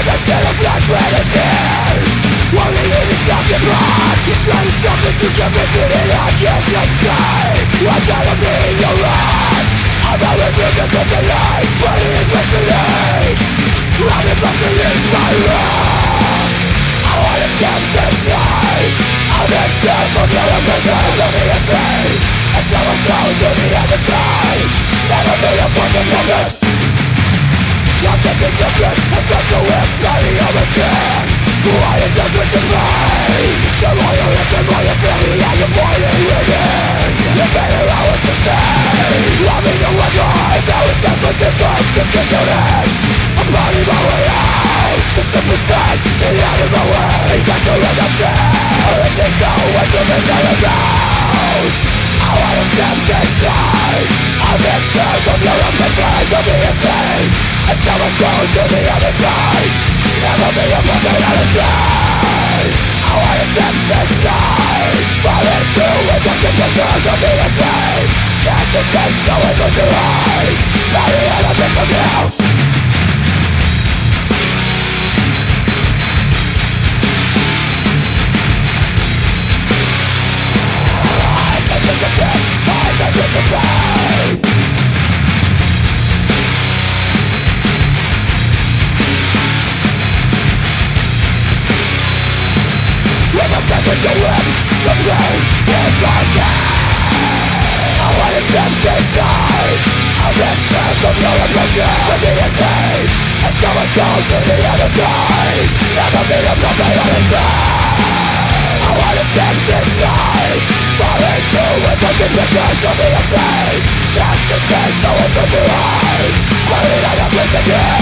instead of blood, sweat and tears. Only it is nothing but you try to stop me to convince me that I can't escape. I'm tired of being your right. I'm out with music with the lights, but it is way too late. I'm about to lose my life. I won't accept this life. I'm this death of your ambition to be a slave. And so I'm sold to the other side. Never be a fucking woman. I'm getting different, I've got to whip bloody on my skin. Why it doesn't divide. The more you live, the more you feel the and the more you live in. The better hours to stay. Loving the one guys, how it's done with this life, just get your head. I'm burning my way out. System aside, get out of my way. Got to run up down. Let this go, what to miss all about. I wanna accept this life. I'm this type of your ambition to be a slave. And so I'm sold to the other side. Never be a puppet on a slave. I wanna accept this life. Fall into a drunken pressure to be a slave. That's the case, so it's what you hide. Marry elements of youth. I'm tasting the best, I'm not with the pain. Back with your whip, the pain is my game. I wanna accept this life. I'm this type of your aggression to be a slave. And so I'm sold to the other side. Never be a puppet on a slave. I wanna accept this life. Fall into a drunken pressure to be a slave. That's the case, so it's what you hide. But it ain't a place again.